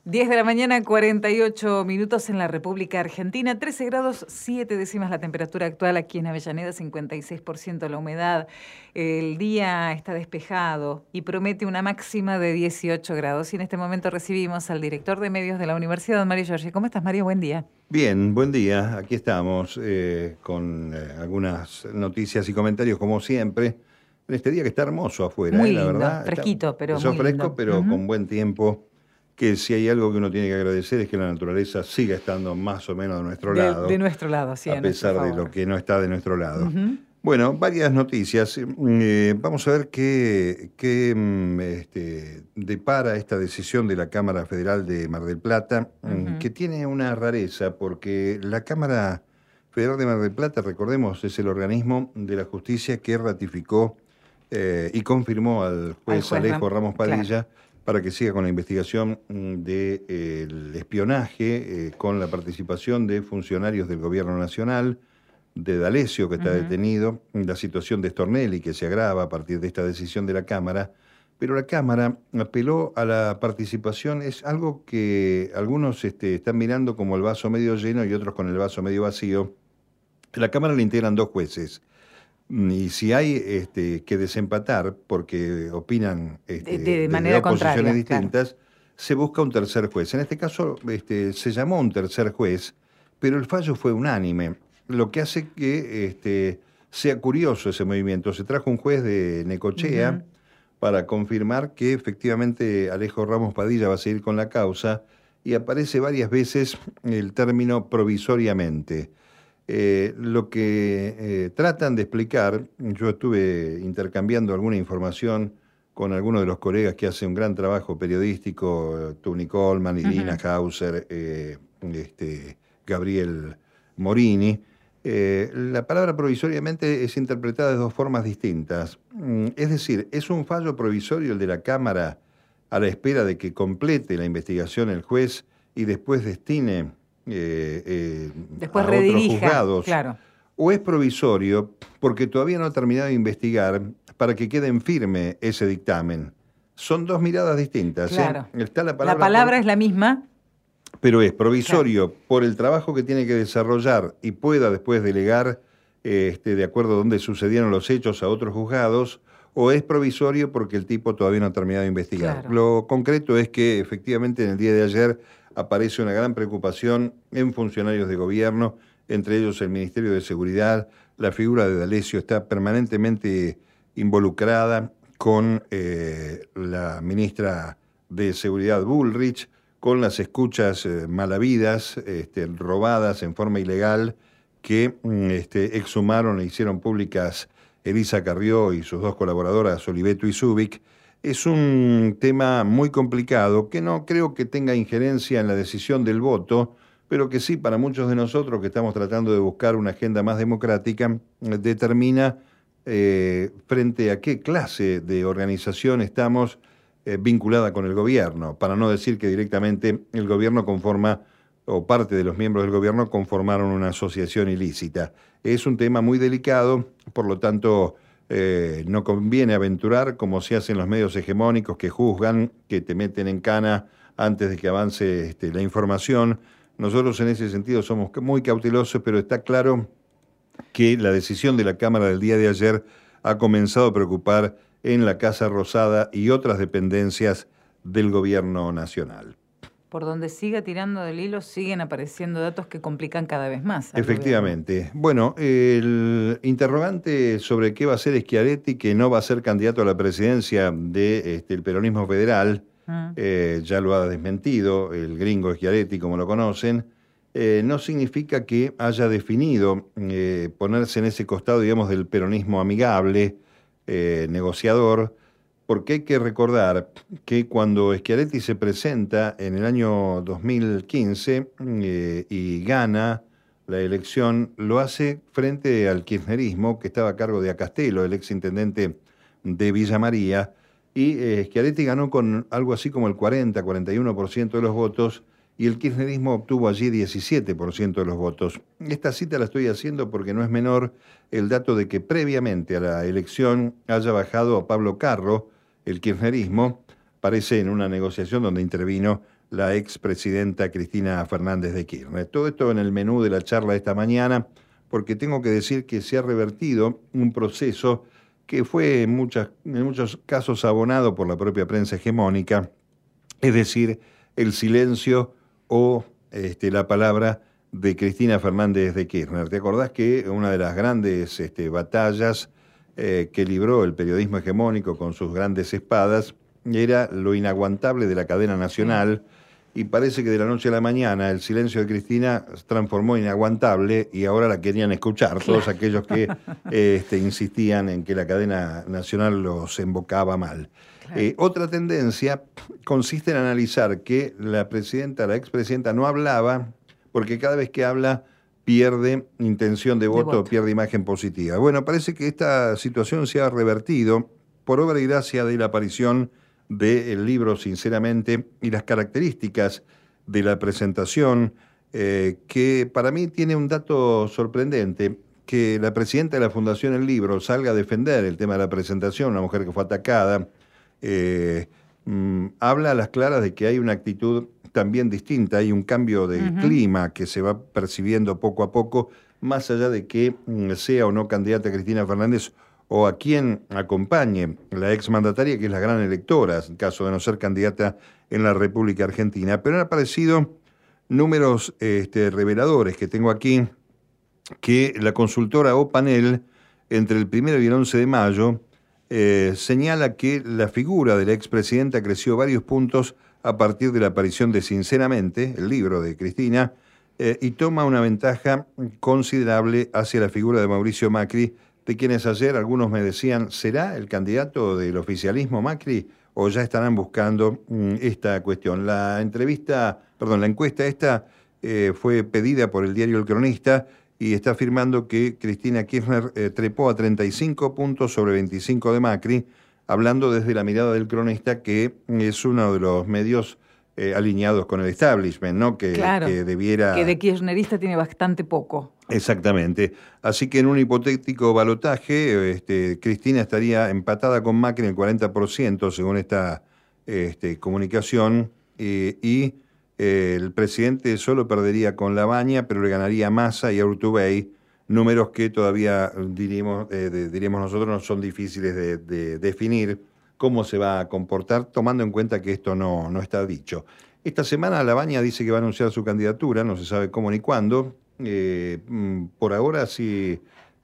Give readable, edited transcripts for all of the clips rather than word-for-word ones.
10 de la mañana, 48 minutos en la República Argentina, 13 grados 7 décimas la temperatura actual aquí en Avellaneda, 56% la humedad. El día está despejado y promete una máxima de 18 grados. Y en este momento recibimos al director de medios de la Universidad, Mario Giorgi. ¿Cómo estás, Mario? Buen día. Bien, buen día. Aquí estamos con algunas noticias y comentarios como siempre. En este día que está hermoso afuera, Muy la lindo, verdad. fresquito, pero Empezó muy fresco, lindo. pero con buen tiempo. Que si hay algo que uno tiene que agradecer es que la naturaleza siga estando más o menos de nuestro lado. De nuestro lado, sí, a pesar de lo que no está de nuestro lado. Bueno, varias noticias. Vamos a ver qué depara esta decisión de la Cámara Federal de Mar del Plata, que tiene una rareza, porque la Cámara Federal de Mar del Plata, recordemos, es el organismo de la justicia que ratificó y confirmó al juez Alejo Ramos Padilla, claro, para que siga con la investigación del espionaje con la participación de funcionarios del Gobierno Nacional, de D'Alessio, que está detenido, la situación de Stornelli, que se agrava a partir de esta decisión de la Cámara. Pero la Cámara apeló a la participación, es algo que algunos están mirando como el vaso medio lleno y otros con el vaso medio vacío. La Cámara le integran 2 jueces. Y si hay que desempatar, porque opinan de manera posiciones contraria, distintas, claro, se busca un tercer juez. En este caso se llamó un tercer juez, pero el fallo fue unánime, lo que hace que sea curioso ese movimiento. Se trajo un juez de Necochea para confirmar que efectivamente Alejo Ramos Padilla va a seguir con la causa, y aparece varias veces el término provisoriamente. Lo que tratan de explicar, yo estuve intercambiando alguna información con algunos de los colegas que hacen un gran trabajo periodístico, Tuni Coleman, Irina Hauser, Gabriel Morini. La palabra provisoriamente es interpretada de 2 formas distintas. Es decir, es un fallo provisorio el de la Cámara a la espera de que complete la investigación el juez y después destine después a redirija, otros juzgados, claro, o es provisorio porque todavía no ha terminado de investigar para que quede en firme ese dictamen. Son 2 miradas distintas. Claro. Está la palabra es la misma, pero es provisorio, claro, por el trabajo que tiene que desarrollar y pueda después delegar de acuerdo a donde sucedieron los hechos a otros juzgados, o es provisorio porque el tipo todavía no ha terminado de investigar. Claro. Lo concreto es que efectivamente en el día de ayer aparece una gran preocupación en funcionarios de gobierno, entre ellos el Ministerio de Seguridad. La figura de D'Alessio está permanentemente involucrada con la ministra de Seguridad Bullrich, con las escuchas mal habidas, robadas en forma ilegal, que exhumaron e hicieron públicas Elisa Carrió y sus 2 colaboradoras, Oliveto y Zubik. Es un tema muy complicado que no creo que tenga injerencia en la decisión del voto, pero que sí para muchos de nosotros que estamos tratando de buscar una agenda más democrática, determina frente a qué clase de organización estamos vinculada con el gobierno, para no decir que directamente el gobierno conforma, o parte de los miembros del gobierno conformaron una asociación ilícita. Es un tema muy delicado, por lo tanto no conviene aventurar como se hace en los medios hegemónicos que juzgan, que te meten en cana antes de que avance la información. Nosotros en ese sentido somos muy cautelosos, pero está claro que la decisión de la Cámara del día de ayer ha comenzado a preocupar en la Casa Rosada y otras dependencias del Gobierno Nacional. Por donde siga tirando del hilo, siguen apareciendo datos que complican cada vez más. Efectivamente. Bueno, el interrogante sobre qué va a hacer Schiaretti, que no va a ser candidato a la presidencia del peronismo federal, ya lo ha desmentido el gringo Schiaretti, como lo conocen, no significa que haya definido ponerse en ese costado, digamos, del peronismo amigable, negociador, porque hay que recordar que cuando Schiaretti se presenta en el año 2015 y gana la elección, lo hace frente al kirchnerismo, que estaba a cargo de Acastelo, el exintendente de Villa María, y Schiaretti ganó con algo así como el 40-41% de los votos, y el kirchnerismo obtuvo allí 17% de los votos. Esta cita la estoy haciendo porque no es menor el dato de que previamente a la elección haya bajado a Pablo Carro, el kirchnerismo, parece en una negociación donde intervino la expresidenta Cristina Fernández de Kirchner. Todo esto en el menú de la charla de esta mañana, porque tengo que decir que se ha revertido un proceso que fue en muchos casos abonado por la propia prensa hegemónica, es decir, el silencio o la palabra de Cristina Fernández de Kirchner. ¿Te acordás que una de las grandes batallas que libró el periodismo hegemónico con sus grandes espadas era lo inaguantable de la cadena nacional? Y parece que de la noche a la mañana el silencio de Cristina se transformó en inaguantable y ahora la querían escuchar todos aquellos que insistían en que la cadena nacional los embocaba mal. Otra tendencia consiste en analizar que la expresidenta no hablaba porque cada vez que habla pierde intención de voto, pierde imagen positiva. Bueno, parece que esta situación se ha revertido por obra y gracia de la aparición del libro Sinceramente y las características de la presentación, que para mí tiene un dato sorprendente, que la presidenta de la Fundación El Libro salga a defender el tema de la presentación, una mujer que fue atacada, habla a las claras de que hay una actitud también distinta, hay un cambio de clima que se va percibiendo poco a poco, más allá de que sea o no candidata Cristina Fernández o a quien acompañe la exmandataria, que es la gran electora, en caso de no ser candidata en la República Argentina. Pero han aparecido números reveladores que tengo aquí, que la consultora OPanel, entre el 1 y el 11 de mayo, señala que la figura de la expresidenta creció varios puntos a partir de la aparición de Sinceramente, el libro de Cristina, y toma una ventaja considerable hacia la figura de Mauricio Macri, de quienes ayer algunos me decían, ¿será el candidato del oficialismo Macri o ya estarán buscando esta cuestión? La encuesta esta fue pedida por el diario El Cronista y está afirmando que Cristina Kirchner trepó a 35 puntos sobre 25 de Macri, hablando desde la mirada del Cronista, que es uno de los medios alineados con el establishment, ¿no? Que debiera... Que de kirchnerista tiene bastante poco. Exactamente. Así que en un hipotético balotaje, Cristina estaría empatada con Macri en el 40%, según esta comunicación, y el presidente solo perdería con Labaña, pero le ganaría a Massa y a Urtubey, números que todavía, diríamos nosotros, no son difíciles de definir cómo se va a comportar, tomando en cuenta que esto no está dicho. Esta semana Labaña dice que va a anunciar su candidatura, no se sabe cómo ni cuándo. Por ahora sí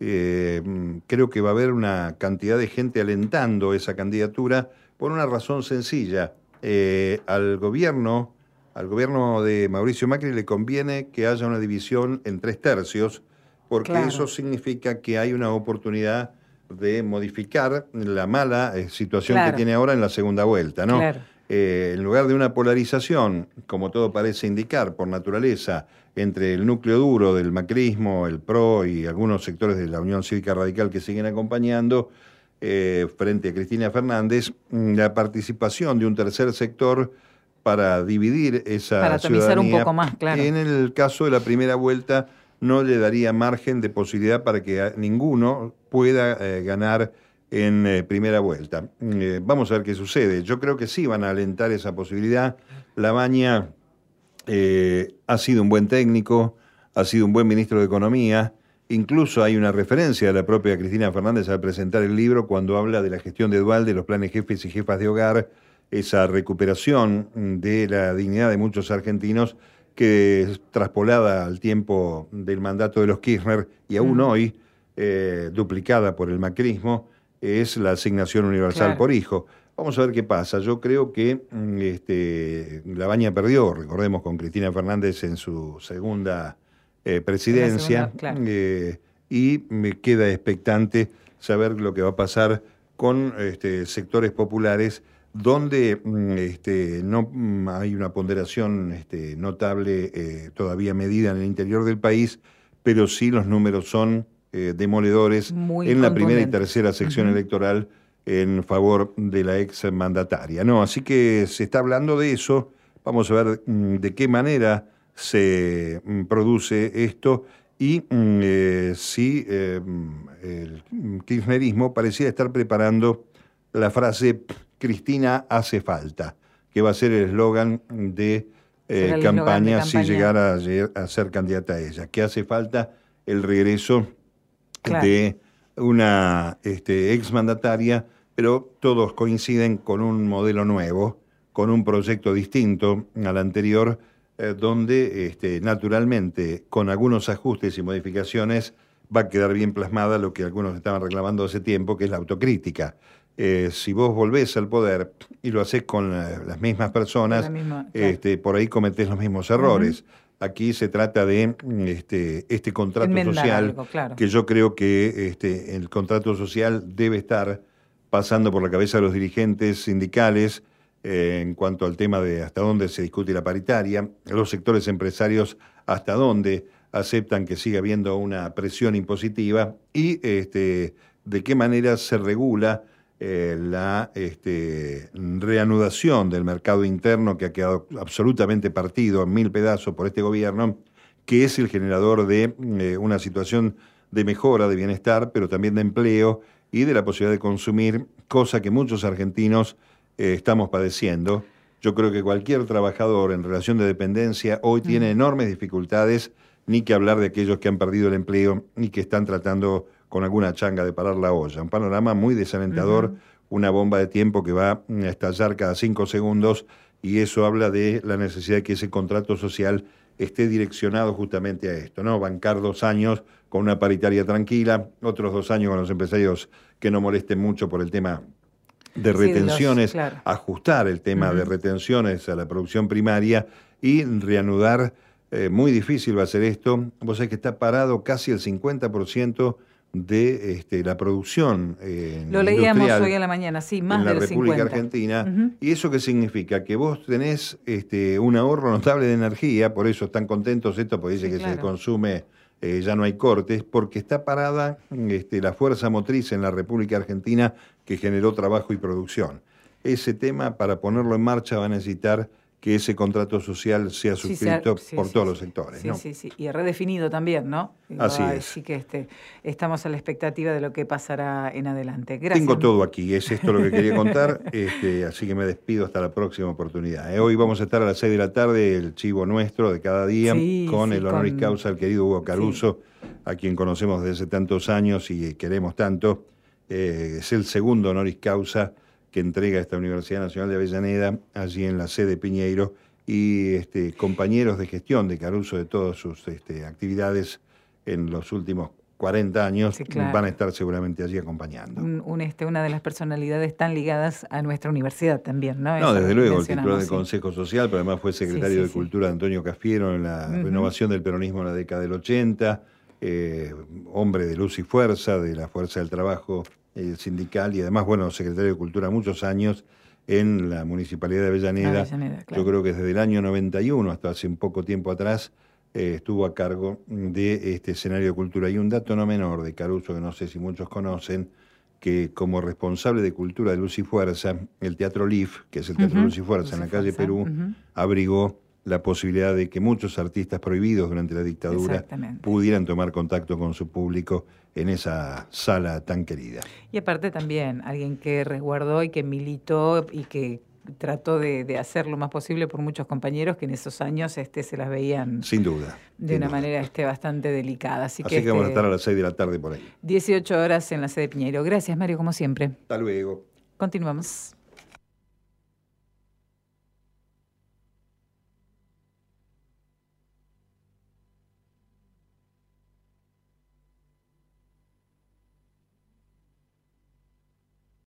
creo que va a haber una cantidad de gente alentando esa candidatura por una razón sencilla. Al gobierno de Mauricio Macri le conviene que haya una división en 3/3, porque eso significa que hay una oportunidad de modificar la mala situación que tiene ahora en la segunda vuelta, ¿no? En lugar de una polarización, como todo parece indicar por naturaleza, entre el núcleo duro del macrismo, el PRO y algunos sectores de la Unión Cívica Radical que siguen acompañando, frente a Cristina Fernández, la participación de un tercer sector para dividir esa para ciudadanía, tamizar un poco más, en el caso de la primera vuelta no le daría margen de posibilidad para que ninguno pueda ganar en primera vuelta. Vamos a ver qué sucede. Yo creo que sí van a alentar esa posibilidad. Labaña ha sido un buen técnico, ha sido un buen ministro de Economía. Incluso hay una referencia de la propia Cristina Fernández al presentar el libro cuando habla de la gestión de Duhalde, los planes jefes y jefas de hogar, esa recuperación de la dignidad de muchos argentinos que es traspolada al tiempo del mandato de los Kirchner y aún hoy duplicada por el macrismo, es la asignación universal por hijo. Vamos a ver qué pasa. Yo creo que Labaña perdió, recordemos, con Cristina Fernández en su segunda presidencia, y me queda expectante saber lo que va a pasar con sectores populares donde no hay una ponderación notable todavía medida en el interior del país, pero sí los números son demoledores en la primera y tercera sección electoral en favor de la exmandataria. No, así que se está hablando de eso. Vamos a ver de qué manera se produce esto y si el kirchnerismo parecía estar preparando la frase Cristina hace falta, que va a ser el eslogan de campaña si llegara a ser candidata a ella, que hace falta el regreso de una exmandataria, pero todos coinciden con un modelo nuevo, con un proyecto distinto al anterior, donde naturalmente, con algunos ajustes y modificaciones, va a quedar bien plasmada lo que algunos estaban reclamando hace tiempo, que es la autocrítica. Si vos volvés al poder y lo hacés con las mismas personas, por ahí cometés los mismos errores. Aquí se trata de este contrato social, que yo creo que el contrato social debe estar pasando por la cabeza de los dirigentes sindicales en cuanto al tema de hasta dónde se discute la paritaria, los sectores empresarios hasta dónde aceptan que siga habiendo una presión impositiva y de qué manera se regula la reanudación del mercado interno, que ha quedado absolutamente partido en 1000 pedazos por este gobierno, que es el generador de una situación de mejora, de bienestar, pero también de empleo y de la posibilidad de consumir, cosa que muchos argentinos estamos padeciendo. Yo creo que cualquier trabajador en relación de dependencia hoy tiene enormes dificultades, ni que hablar de aquellos que han perdido el empleo y que están tratando con alguna changa de parar la olla. Un panorama muy desalentador, una bomba de tiempo que va a estallar cada 5 segundos, y eso habla de la necesidad de que ese contrato social esté direccionado justamente a esto, ¿no? Bancar 2 años con una paritaria tranquila, otros 2 años con los empresarios que no molesten mucho por el tema de retenciones, ajustar el tema de retenciones a la producción primaria y reanudar. Muy difícil va a ser esto. Vos sabés que está parado casi el 50% de la producción lo leíamos hoy a la mañana, sí, más en del 50%. La República Argentina. ¿Y eso qué significa? Que vos tenés un ahorro notable de energía, por eso están contentos estos, porque dice que se consume, ya no hay cortes, porque está parada la fuerza motriz en la República Argentina que generó trabajo y producción. Ese tema, para ponerlo en marcha, va a necesitar que ese contrato social sea suscrito por todos los sectores. Sí, y redefinido también, ¿no? Así es. Así que estamos a la expectativa de lo que pasará en adelante. Gracias. Tengo todo aquí, es esto lo que quería contar, así que me despido hasta la próxima oportunidad. Hoy vamos a estar a las 6 de la tarde, el chivo nuestro de cada día, con el honoris causa al querido Hugo Caruso, a quien conocemos desde hace tantos años y queremos tanto. Es el segundo honoris causa que entrega esta Universidad Nacional de Avellaneda, allí en la sede Piñeiro, y compañeros de gestión de Caruso de todas sus actividades en los últimos 40 años van a estar seguramente allí acompañando. Una de las personalidades tan ligadas a nuestra universidad también, ¿no? No, desde luego, el titular del Consejo Social, pero además fue secretario de Cultura de Antonio Cafiero en la renovación del peronismo en la década del 80, hombre de luz y fuerza, de la Fuerza del Trabajo sindical, y además, secretario de Cultura muchos años en la Municipalidad de Avellaneda. Yo creo que desde el año 91 hasta hace un poco tiempo atrás estuvo a cargo de este escenario de cultura. Y un dato no menor de Caruso, que no sé si muchos conocen, que como responsable de Cultura de Luz y Fuerza, el Teatro LIF, que es el Teatro Luz y Fuerza en la calle Perú, abrigó la posibilidad de que muchos artistas prohibidos durante la dictadura pudieran tomar contacto con su público en esa sala tan querida. Y aparte también alguien que resguardó y que militó y que trató de hacer lo más posible por muchos compañeros que en esos años se las veían sin duda de una manera bastante delicada. Así que vamos a estar a las 6 de la tarde por ahí. 18 horas en la sede Piñeiro. Gracias, Mario, como siempre. Hasta luego. Continuamos.